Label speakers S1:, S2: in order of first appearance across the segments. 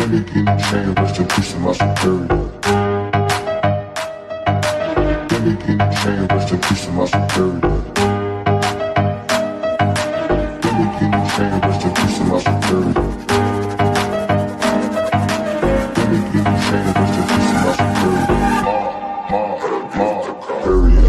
S1: Lamborghini chain, rest in peace to my superior. Lamborghini chain, rest in peace to my superior. Lamborghini chain, rest in peace to my superior. Lamborghini chain, rest in peace to my superior. Superior.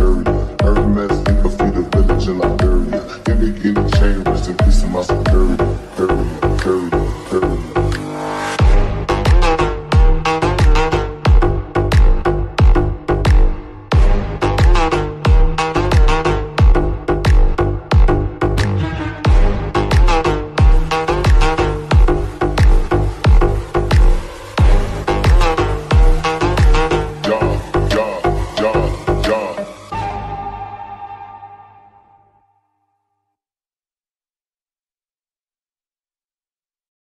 S1: Hermes, think of the village in Liberia. Give me chain, rest in peace to my superior.